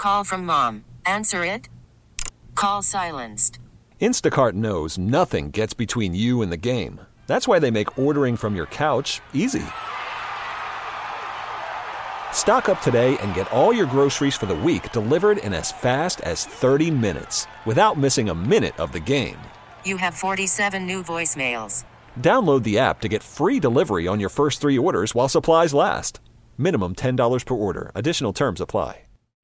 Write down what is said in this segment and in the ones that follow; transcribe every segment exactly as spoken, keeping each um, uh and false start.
call from mom. Answer it. Call silenced. Instacart knows nothing gets between you and the game. That's why they make ordering from your couch easy. Stock up today and get all your groceries for the week delivered in as fast as thirty minutes without missing a minute of the game. You have forty-seven new voicemails. Download the app to get free delivery on your first three orders while supplies last. Minimum ten dollars per order. Additional terms apply.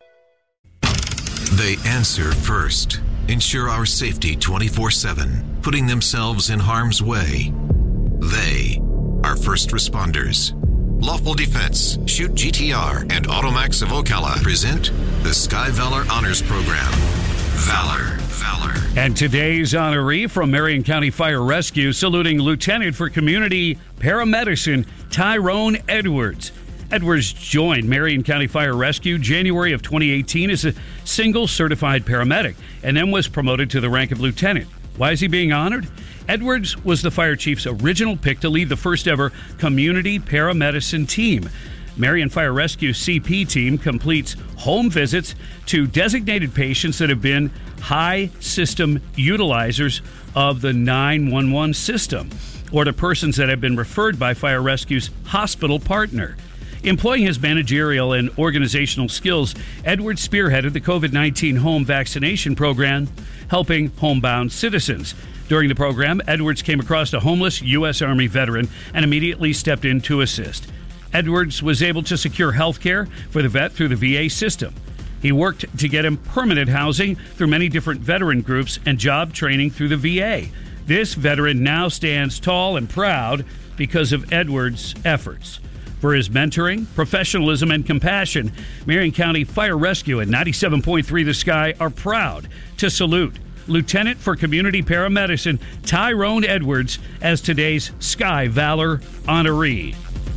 They answer first. Ensure our safety twenty-four seven, putting themselves in harm's way. They are first responders. Lawful Defense, Shoot G T R, and Automax of Ocala present the Sky Valor Honors Program. Valor, Valor. And today's honoree from Marion County Fire Rescue, saluting Lieutenant for Community Paramedicine Tyrone Edwards. Edwards joined Marion County Fire Rescue January of twenty eighteen as a single certified paramedic and then was promoted to the rank of lieutenant. Why is he being honored? Edwards was the fire chief's original pick to lead the first ever community paramedicine team. Marion Fire Rescue C P team completes home visits to designated patients that have been high system utilizers of the nine one one system, or to persons that have been referred by Fire Rescue's hospital partner. Employing his managerial and organizational skills, Edwards spearheaded the COVID nineteen home vaccination program, helping homebound citizens. During the program, Edwards came across a homeless U S Army veteran and immediately stepped in to assist. Edwards was able to secure health care for the vet through the V A system. He worked to get him permanent housing through many different veteran groups and job training through the V A. This veteran now stands tall and proud because of Edwards' efforts. For his mentoring, professionalism, and compassion, Marion County Fire Rescue and ninety-seven point three The Sky are proud to salute Lieutenant for Community Paramedicine Tyrone Edwards as today's Sky Valor honoree.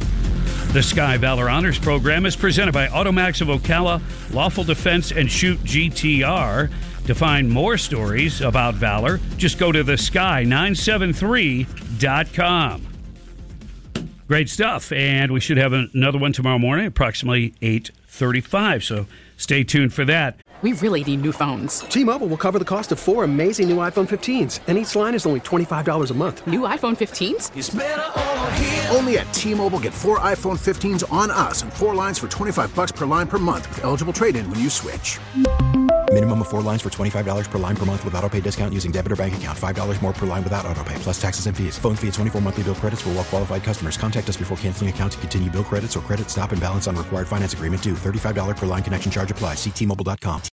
The Sky Valor Honors Program is presented by Automax of Ocala, Lawful Defense, and Shoot G T R. To find more stories about Valor, just go to the sky nine seven three dot com. Great stuff, and we should have another one tomorrow morning, approximately eight thirty-five, so stay tuned for that. We really need new phones. T-Mobile will cover the cost of four amazing new iPhone fifteens, and each line is only twenty-five dollars a month. New iPhone fifteens? It's better over here. Only at T-Mobile, get four iPhone fifteens on us and four lines for twenty-five dollars per line per month with eligible trade-in when you switch. Minimum of four lines for twenty-five dollars per line per month with autopay discount using debit or bank account. five dollars more per line without autopay, plus taxes and fees. Phone fee at twenty-four monthly bill credits for well-qualified customers. Contact us before canceling account to continue bill credits or credit stop and balance on required finance agreement due. thirty-five dollars per line connection charge applies. See T Mobile dot com.